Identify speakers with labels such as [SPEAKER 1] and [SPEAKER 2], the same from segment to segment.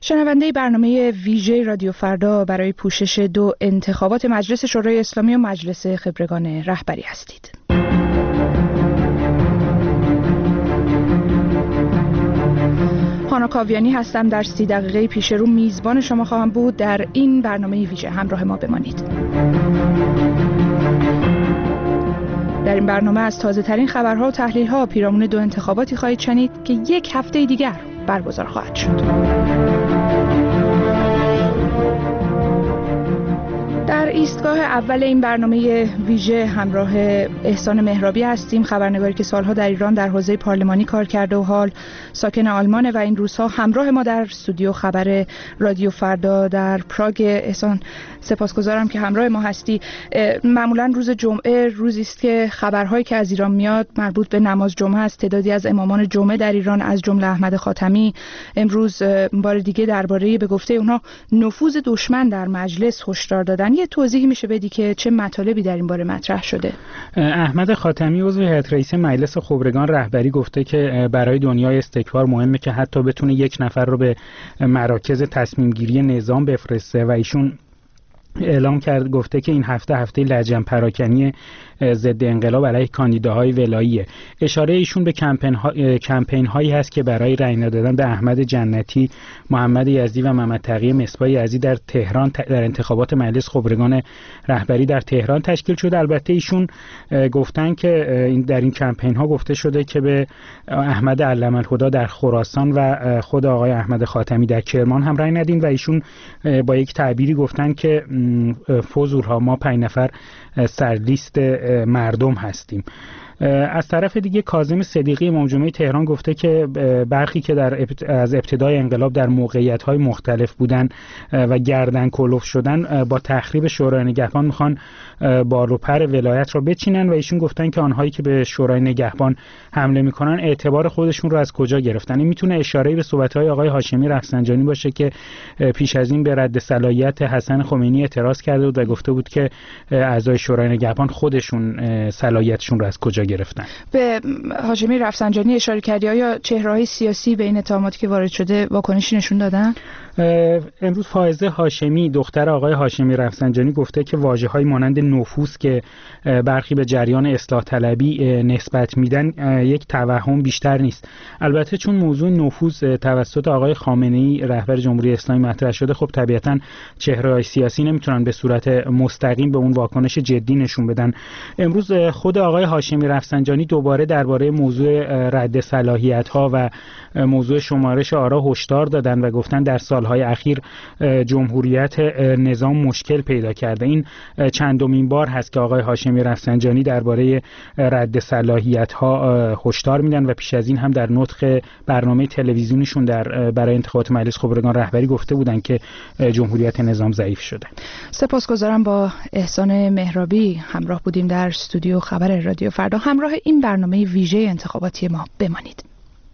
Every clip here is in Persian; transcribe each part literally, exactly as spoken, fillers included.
[SPEAKER 1] شنونده برنامه ویژه رادیو فردا برای پوشش دو انتخابات مجلس شورای اسلامی و مجلس خبرگان رهبری هستید. هانا کاویانی هستم. در سی دقیقه پیش رو میزبان شما خواهم بود. در این برنامه ویژه همراه ما بمانید. در این برنامه از تازه ترین خبرها و تحلیل ها پیرامون دو انتخاباتی خواهید شنید که یک هفته دیگر برگزار خواهد شد. در ایستگاه اول این برنامه ویژه همراه احسان مهرابی هستیم، خبرنگاری که سالها در ایران در حوزه پارلمانی کار کرده و حال ساکن آلمانه و این روزها همراه ما در استودیو خبر رادیو فردا در پراگ. احسان سپاسگزارم که همراه ما هستی. معمولا روز جمعه روزی است که خبرهایی که از ایران میاد مربوط به نماز جمعه است. تعدادی از امامان جمعه در ایران از جمله احمد خاتمی امروز بار دیگه درباره به گفته اونها نفوذ دشمن در مجلس هشدار دادن. یه توضیحی میشه بدی که چه مطالبی در این باره مطرح شده؟
[SPEAKER 2] احمد خاتمی عضو هیئت رئیسه مجلس خبرگان رهبری گفته که برای دنیای استکبار مهمه که حتی بتونه یک نفر رو به مراکز تصمیم گیری نظام بفرسته و ایشون اعلام کرد گفته که این هفته هفته لجن پراکنی ضد انقلاب علیه کاندیداهای ولاییه. اشاره ایشون به کمپین ها... کمپین هایی هست که برای رأی ندادن به احمد جنتی، محمد یزدی و محمد تقی مصباح یزدی در تهران در انتخابات مجلس خبرگان رهبری در تهران تشکیل شده. البته ایشون گفتن که این در این کمپین ها گفته شده که به احمد علم الهدی در خراسان و خود آقای احمد خاتمی در کرمان هم رأی ندین و ایشون با یک تعبیری گفتن که فوزورها ما پنج نفر سرلیست مردم هستیم. از طرف دیگه کاظم صدیقی امام جمعه تهران گفته که برخی که در ابت... از ابتدای انقلاب در موقعیت‌های مختلف بودن و گردن کلفت شدن با تخریب شورای نگهبان میخوان بال و پر ولایت را بچینن و ایشون گفتن که آنهایی که به شورای نگهبان حمله میکنن اعتبار خودشون رو از کجا گرفتن. این میتونه اشاره به صحبت‌های آقای هاشمی رفسنجانی باشه که پیش از این به رد صلاحیت حسن خمینی اعتراض کرده بود و گفته بود که اعضای شورای نگهبان خودشون صلاحیتشون رو از کجا گرفتن.
[SPEAKER 1] به هاشمی رفسنجانی اشاره کردی، آیا چهره‌های سیاسی به این اتهاماتی که وارد شده واکنشی نشون دادن؟
[SPEAKER 2] امروز فائزه هاشمی دختر آقای هاشمی رفسنجانی گفته که واژه‌های مانند نفوذ که برخی به جریان اصلاح طلبی نسبت میدن یک توهم بیشتر نیست. البته چون موضوع نفوذ توسط آقای خامنه‌ای رهبر جمهوری اسلامی مطرح شده، خب طبیعتاً چهره‌های سیاسی نمیتونن به صورت مستقیم به اون واکنش جدی نشون بدن. امروز خود آقای هاشمی رفسنجانی دوباره درباره موضوع رد صلاحیت‌ها و موضوع شمارش آرا هشدار دادن و گفتن در سالهای اخیر جمهوریت نظام مشکل پیدا کرده. این چندمین بار هست که آقای هاشمی رفسنجانی درباره رد صلاحیت‌ها هشدار میدن و پیش از این هم در نطق برنامه تلویزیونیشون در برای انتخابات مجلس خبرگان رهبری گفته بودن که جمهوریت نظام ضعیف شده.
[SPEAKER 1] سپاسگزارم. با احسان مهرابی همراه بودیم در استودیو خبر رادیو فردا. همراه این برنامه ویژه انتخاباتی ما بمانید.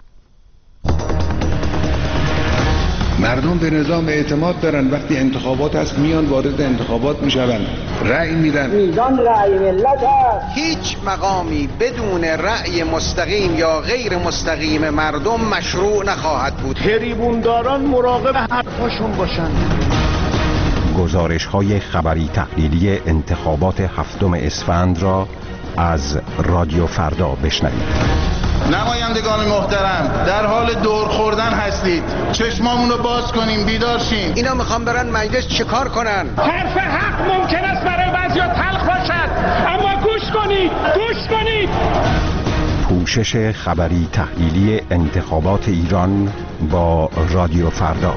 [SPEAKER 3] مردم به نظام اعتماد دارن. وقتی انتخابات هست میان وارد انتخابات میشون، رأی میدن.
[SPEAKER 4] میزان رأی ملت هست.
[SPEAKER 5] هیچ مقامی بدون رأی مستقیم یا غیر مستقیم مردم مشروع نخواهد بود.
[SPEAKER 4] تریبونداران مراقب حرفاشون باشن.
[SPEAKER 6] گزارش های خبری تحلیلی انتخابات هفتم اسفند را از رادیو فردا بشنوید.
[SPEAKER 7] نمایندگان محترم، در حال دور خوردن هستید. چشمامون رو باز کنیم، بیدار شیم.
[SPEAKER 5] اینا میخوان برن مجلس چیکار کنن؟
[SPEAKER 4] حرف حق ممکن است برای بعضیا تلخ باشد، اما گوش کنید، گوش کنید.
[SPEAKER 6] پوشش خبری تحلیلی انتخابات ایران با رادیو فردا.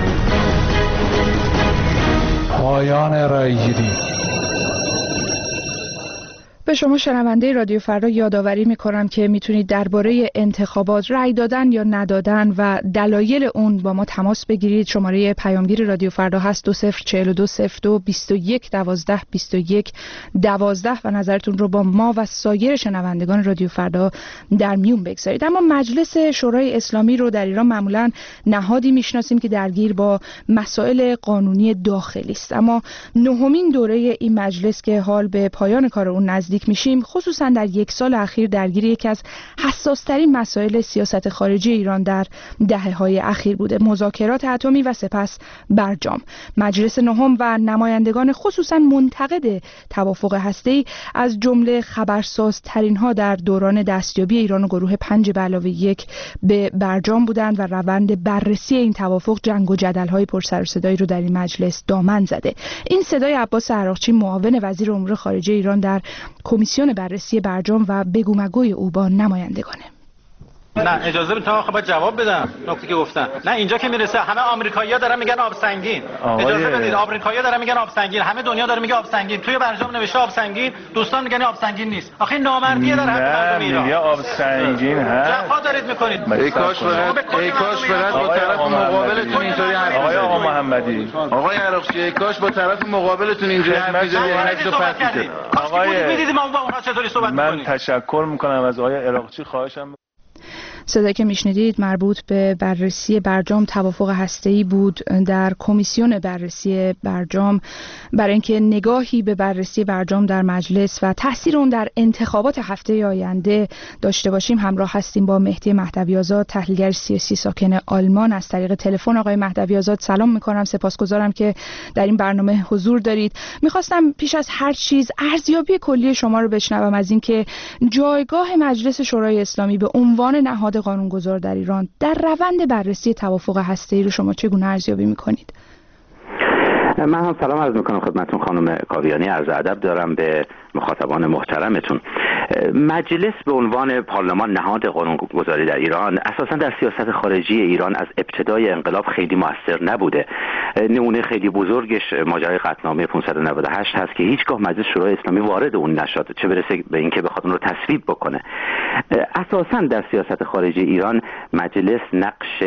[SPEAKER 8] پایان رایگیری.
[SPEAKER 1] به شما شنونده رادیو فردا یادآوری میکنم که میتونید درباره انتخابات، رأی دادن یا ندادن و دلایل اون با ما تماس بگیرید. شماره پیامگیر رادیو فردا هست دو صفر چهل و دو صفر دو بیست و یک دوازده بیست و یک دوازده و نظرتون رو با ما و سایر شنوندگان رادیو فردا در میون بگذارید. اما مجلس شورای اسلامی رو در ایران معمولا نهادی میشناسیم که درگیر با مسائل قانونی داخلی است، اما نهمین دوره این مجلس که حال به پایان کار اون نزدیک مشارک میشیم خصوصا در یک سال اخیر درگیر یکی از حساس‌ترین مسائل سیاست خارجی ایران در دهه‌های اخیر بوده: مذاکرات اتمی و سپس برجام. مجلس نهم و نمایندگان خصوصا منتقد توافق هسته‌ای از جمله خبرسازترین ها در دوران دستیابی ایران و گروه پنج به علاوه یک به برجام بودند و روند بررسی این توافق جنگ و جدل‌های پر سر و صدایی رو در این مجلس دامن زده. این صدای عباس عراقچی، معاون وزیر امور خارجه ایران در کمیسیون بررسی برجام و بگو مگوی او با نمایندگانه.
[SPEAKER 9] نه اجازه بدید تا باید جواب بدم نکته که گفتن. نه اینجا که میرسه همه آمریکایی‌ها دارن میگن آب سنگین. اجازه بدید، آمریکایی‌ها دارن میگن آب سنگین، همه دنیا داره میگه آب سنگین. توی برجام نوشته آب سنگین، دوستان میگن آب سنگین نیست. آخه نامردیه در حق مردم ایران. نه آب سنگین هست. جفا دارید میکنید.
[SPEAKER 7] ای کاش فقط ای کاش فقط با طرف مقابلتون اینطوری حرف
[SPEAKER 9] آقای آقا محمدی،
[SPEAKER 7] آقای عراقچی، ای کاش با طرف مقابلتون اینجوری حرف می‌زدید. عکسو پس می‌کردید.
[SPEAKER 9] آقای می‌دیدید ما با اونها چطوری صحبت می‌کنیم.
[SPEAKER 10] من تشکر می‌کنم از آقای عراقچی. خواهشم
[SPEAKER 1] صدایی که میشنیدید مربوط به بررسی برجام توافق هسته‌ای بود در کمیسیون بررسی برجام، برای اینکه نگاهی به بررسی برجام در مجلس و تاثیر اون در انتخابات هفته آینده داشته باشیم. همراه هستیم با مهدی مهدوی آزاد، تحلیلگر سیاسی ساکن آلمان، از طریق تلفن. آقای مهدوی آزاد سلام میکنم، سپاسگزارم که در این برنامه حضور دارید. میخواستم پیش از هر چیز ارزیابی کلی شما رو بشنوم از اینکه جایگاه مجلس شورای اسلامی به عنوان نهاد قانونگذار در ایران در روند بررسی توافق هسته‌ای رو شما چگونه ارزیابی می‌کنید؟
[SPEAKER 11] من هم سلام عرض میکنم خدمتتون خانم کاویانی، عرض ادب دارم به مخاطبان محترمتون. مجلس به عنوان پارلمان نهاد قانونگذاری در ایران اساسا در سیاست خارجی ایران از ابتدای انقلاب خیلی موثر نبوده. نمونه خیلی بزرگش ماجرای قطعنامه پانصد و نود و هشت هست که هیچگاه مجلس شورای اسلامی وارد اون نشد، چه برسه به اینکه بخواد اون رو تصویب بکنه. اساسا در سیاست خارجی ایران مجلس نقش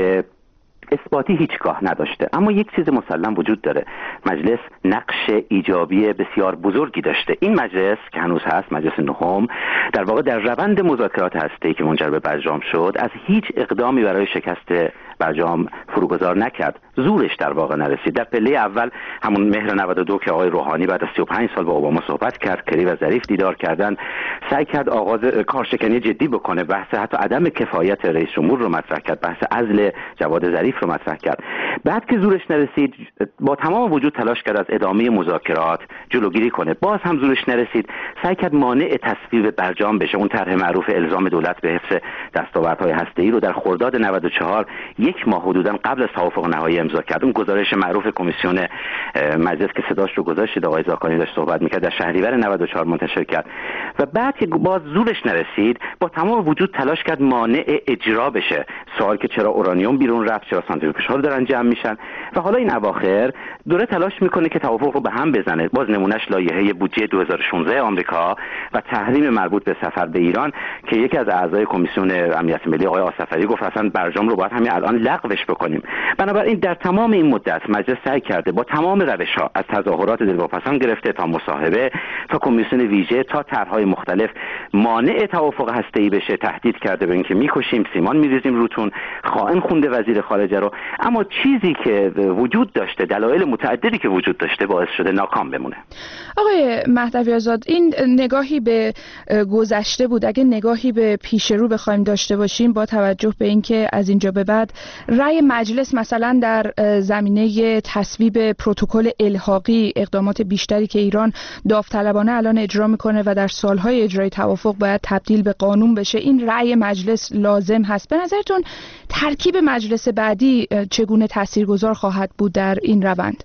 [SPEAKER 11] اثباتی هیچگاه نداشته، اما یک چیز مسلم وجود داره: مجلس نقش ایجابی بسیار بزرگی داشته. این مجلس که هنوز هست، مجلس نهم، در واقع در روند مذاکرات هسته‌ای که منجر به برجام شد از هیچ اقدامی برای شکست برجام فروگذار نکرد. زورش در واقع نرسید. در پله اول همون مهر نود و دو که آقای روحانی بعد از سی و پنج سال با اوباما صحبت کرد، کری و ظریف دیدار کردن، سعی کرد آغاز کارشکنی جدی بکنه، بحث حتی عدم کفایت رئیس جمهور رو مطرح کرد، بحث عزل جواد ظریف رو مطرح کرد. بعد که زورش نرسید با تمام وجود تلاش کرد از ادامه مذاکرات جلوگیری کنه، باز هم زورش نرسید، سعی کرد مانع تصویب برجام بشه. اون طرح معروف الزام دولت به حفظ دستاوردهای هسته‌ای رو در خرداد نود و چهار، یک ماه حدوداً قبل از توافق نهایی امضا کرد. اون گزارش معروف کمیسیون مجلس که صداش رو گذاشتید، آقای زاکانی داشت صحبت می‌کرد، در شهریور نود و چهار منتشر کرد. و بعد که باز زورش نرسید با تمام وجود تلاش کرد مانع اجرا بشه. سوال که چرا اورانیوم بیرون رفت، چرا سانتریفیوژها دارن جمع میشن. و حالا این اواخر دوره تلاش میکنه که توافق رو به هم بزنه. باز نمونهش لایحه بودجه دو هزار و شانزده آمریکا و تحریم مربوط به سفر به ایران که یکی از اعضای کمیسیون امنیت ملی آقای آصفری گفت اصلا برجام رو باید همین الان لغوش بکنیم. بنابراین در تمام این مدت مجلس سعی کرده با تمام روش‌ها، از تظاهرات دلواپسان گرفته تا مصاحبه تا کمیسیون ویژه تا طرح‌های مختلف، مانع توافق هسته‌ای بشه. تهدید کرده به اینکه میکشیم، سیمان میریزیم روتون، خائن خونده وزیر خارجه رو. اما چیزی که وجود داشته، دلایل متعددی که وجود داشته، باعث شده ناکام بمونه.
[SPEAKER 1] آقای مهدوی آزاد، این نگاهی به گذشته بود. اگه نگاهی به پیش رو بخوایم داشته باشیم با توجه به اینکه از اینجا به بعد رأی مجلس مثلا در زمینه تصویب پروتکل الحاقی، اقدامات بیشتری که ایران داوطلبانه الان اجرا میکنه و در سالهای اجرای توافق باید تبدیل به قانون بشه، این رأی مجلس لازم هست. به نظرتون ترکیب مجلس بعدی چگونه تاثیرگذار خواهد بود در این روند؟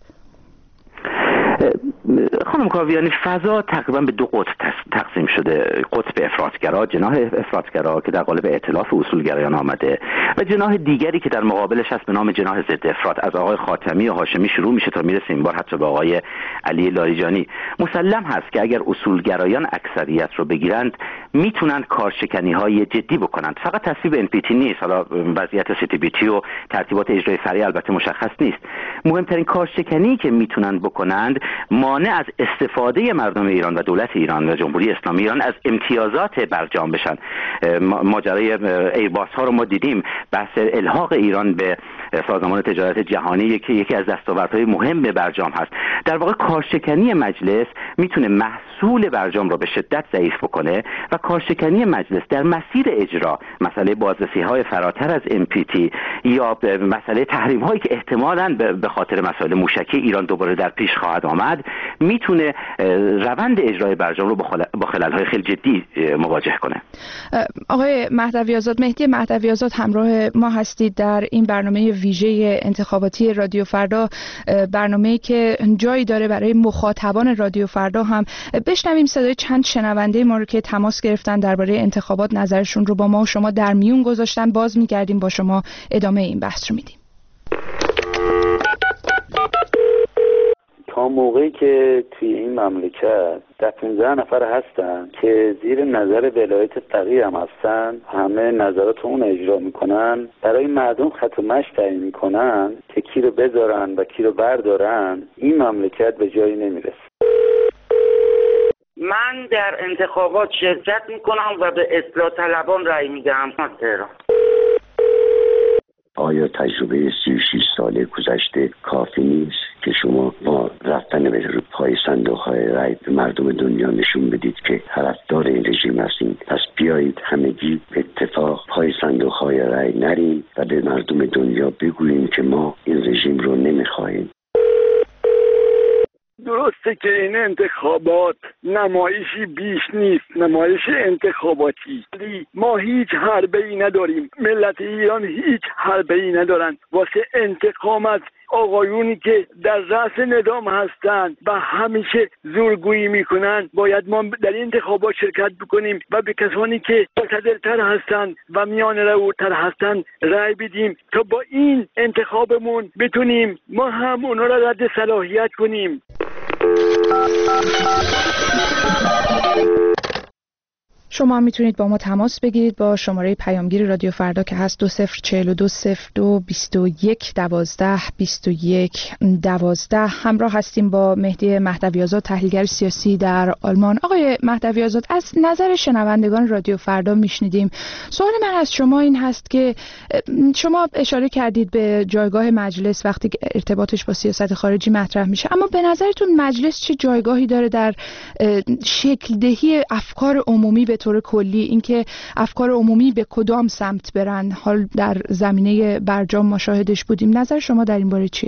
[SPEAKER 11] خانم کاویانی، فضا تقریبا به دو قطب تقسیم شده: قطب افراطگرا، جناح افراطگرا که در قالب ائتلاف اصولگرایان آمده، و جناح دیگری که در مقابلش هست به نام جناح ضد افراط. از آقای خاتمی و هاشمی شروع میشه تا میرسه این بار حتی به آقای علی لاریجانی. مسلم هست که اگر اصولگرایان اکثریت رو بگیرند میتونن کارشکنی های جدی بکنند. فقط تصویب ان پی تی نیست، حالا وضعیت سی تی بی تی و ترتیبات اجرایی فرعی البته مشخص نیست. مهمترین کارشکنی که میتونن بکنند مانع مانع از استفاده مردم ایران و دولت ایران و جمهوری اسلامی ایران از امتیازات برجام بشن. ماجرای ایرباس ها رو ما دیدیم، بحث الحاق ایران به سازمان تجارت جهانی یکی یکی از دستاوردهای مهم برجام هست. در واقع کارشکنی مجلس میتونه محصول برجام رو به شدت ضعیف بکنه و کارشکنی مجلس در مسیر اجرا، مسئله بازرسی های فراتر از ام پی تی یا مسئله تحریم هایی که احتمالاً به خاطر مسائل موشکی ایران دوباره در پیش خواهد آمد، میتونه روند اجرای برجام رو با خلل های خیلی جدی مواجه کنه.
[SPEAKER 1] آقای مهدوی آزاد، مهدی مهدوی آزاد همراه ما هستید در این برنامه ویژه انتخاباتی رادیو فردا، برنامه‌ای که جایی داره برای مخاطبان رادیو فردا هم. بشنویم صدای چند شنونده ما رو که تماس گرفتن درباره انتخابات، نظرشون رو با ما و شما در میون گذاشتن. باز می‌گردیم با شما ادامه این بحث رو میدیم.
[SPEAKER 12] تا موقعی که توی این مملکت ده پونزده نفر هستن که زیر نظر ولایت فقیه هم هستن، همه نظرات اون اجرا میکنن، برای مردم خط و مشی تعیین میکنن که کی رو بذارن و کی رو بردارن، این مملکت به جایی نمیرسه.
[SPEAKER 13] من در انتخابات شرکت میکنم و به اصلاح طلبان رأی میدم.
[SPEAKER 14] آیا تجربه سی و شش ساله گذشته کافی نیست که شما با رفتن به پای صندوق‌های رای به مردم دنیا نشون بدید که طرفدار این رژیم هستید؟ پس بیایید همگی به اتفاق پای صندوق‌های رای نریم و به مردم دنیا بگوییم که ما این رژیم رو نمی‌خواهیم.
[SPEAKER 15] درسته که این انتخابات نمایشی بیش نیست، نمایش انتخاباتی، ولی ما هیچ حربه‌ای نداریم، ملت ایران هیچ حربه‌ای ندارن واسه انتقام از آقایونی که در رأس نظام هستند و همیشه زورگویی میکنن. باید ما در این انتخابات شرکت بکنیم و به کسانی که مقتدرتر هستند و میان روتر هستند رأی بدیم تا با این انتخابمون بتونیم ما هم اونا را رد صلاحیت کنیم.
[SPEAKER 1] شما میتونید با ما تماس بگیرید با شماره پیامگیر رادیو فردا که هست دو صفر چهل و دو صفر دو بیست و یک دوازده بیست و یک دوازده. همراه هستیم با مهدی مهدوی آزاد، تحلیلگر سیاسی در آلمان. آقای مهدوی آزاد، از نظر شنوندگان رادیو فردا میشنیدیم. سوال من از شما این هست که شما اشاره کردید به جایگاه مجلس وقتی ارتباطش با سیاست خارجی مطرح میشه، اما به نظرتون مجلس چه جایگاهی داره در شکل دهی افکار عمومی به طور کلی، اینکه افکار عمومی به کدام سمت برن؟ حال در زمینه برجام ما شاهدش بودیم. نظر شما در این باره چیه؟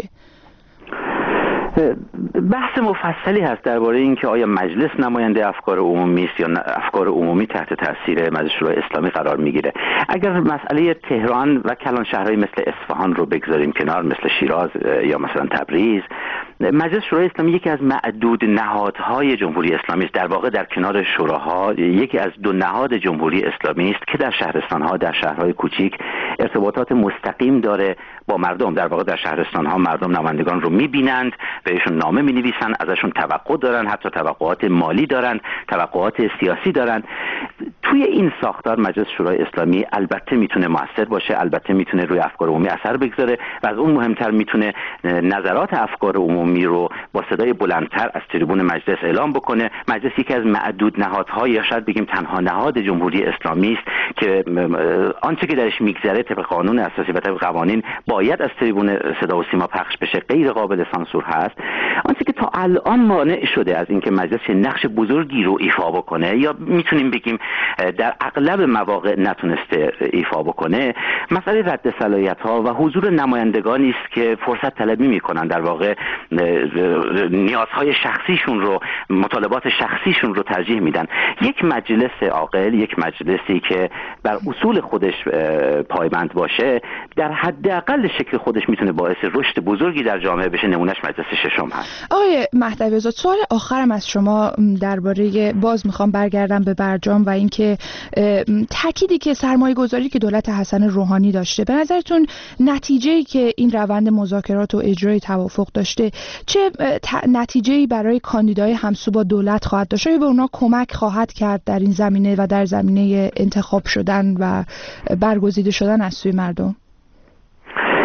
[SPEAKER 11] بحث مفصلی هست درباره اینکه آیا مجلس نماینده افکار عمومی است یا افکار عمومی تحت تاثیر مجلس شورای اسلامی قرار میگیره. اگر مسئله تهران و کلان شهرهای مثل اصفهان رو بگذاریم کنار، مثل شیراز یا مثلا تبریز، مجلس شورای اسلامی یکی از معدود نهادهای جمهوری اسلامی است. در واقع در کنار شوراها یکی از دو نهاد جمهوری اسلامی است که در شهرستانها، در شهرهای کوچیک ارتباطات مستقیم داره با مردم. در واقع در شهرستانها مردم نمایندگان رو میبینند، بهشون نامه مینویسن، ازشون توقع دارن، حتی توقعات مالی دارن، توقعات سیاسی دارن. توی این ساختار مجلس شورای اسلامی البته میتونه مؤثر باشه، البته میتونه روی افکار عمومی اثر بگذاره و از اون مهمتر میتونه نظرات افکار عمومی رو با صدای بلندتر از تریبون مجلس اعلام بکنه. مجلس یکی از معدود نهادهای یا شاید بگیم تنها نهاد جمهوری اسلامی است که آنچه که درش میگذره طبق قانون اساسی و طبق قوانین باید از تریبون صدا و سیما پخش بشه، غیر قابل سانسور هست. آنچه که تا الان مانع شده از اینکه مجلس نقش بزرگی رو ایفا بکنه یا میتونیم بگیم در اغلب مواقع نتونسته ایفا بکنه، مسئله رد صلاحیت ها و حضور نمایندگانی است که فرصت طلبی میکنن، در واقع نیازهای شخصیشون رو، مطالبات شخصیشون رو ترجیح میدن. یک مجلس عاقل، یک مجلسی که بر اصول خودش پایبند باشه، در حداقل شکل خودش میتونه باعث رشد بزرگی در جامعه بشه. نمونهش مجلس ششم هست.
[SPEAKER 1] آقای مهدوی آزاد، سوال آخرم از شما درباره، باز میخوام برگردم به برجام و اینکه تأکیدی که سرمایه گذاری که دولت حسن روحانی داشته، به نظرتون نتیجه‌ای که این روند مذاکرات و اجرای توافق داشته چه نتیجه‌ای برای کاندیدای همسو با دولت خواهد داشت؟ آیا به اونا کمک خواهد کرد در این زمینه و در زمینه انتخاب شدن و برگزیده شدن از سوی مردم؟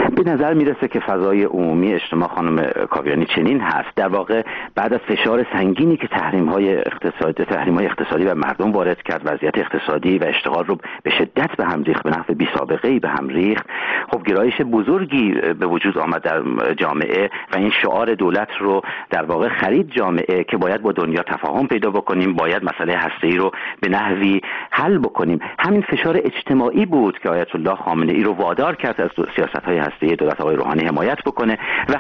[SPEAKER 11] به نظر میرسه که فضای عمومی اجتماع خانم کاویانی چنین هست. در واقع بعد از فشار سنگینی که تحریم های اقتصادی تحریم های اقتصادی و مردم وارد کرد، وضعیت اقتصادی و اشتغال رو به شدت به هم ریخت، به نحو بی سابقه ای به هم ریخت. خب گرایش بزرگی به وجود آمد در جامعه و این شعار دولت رو در واقع خرید جامعه که باید با دنیا تفاهم پیدا بکنیم، باید مسئله هسته‌ای رو به نحوی حل بکنیم. همین فشار اجتماعی بود که آیت الله خامنه‌ای رو وادار کرد از سیاست‌های هسته‌ای دولت آقای روحانی حمایت بکنه و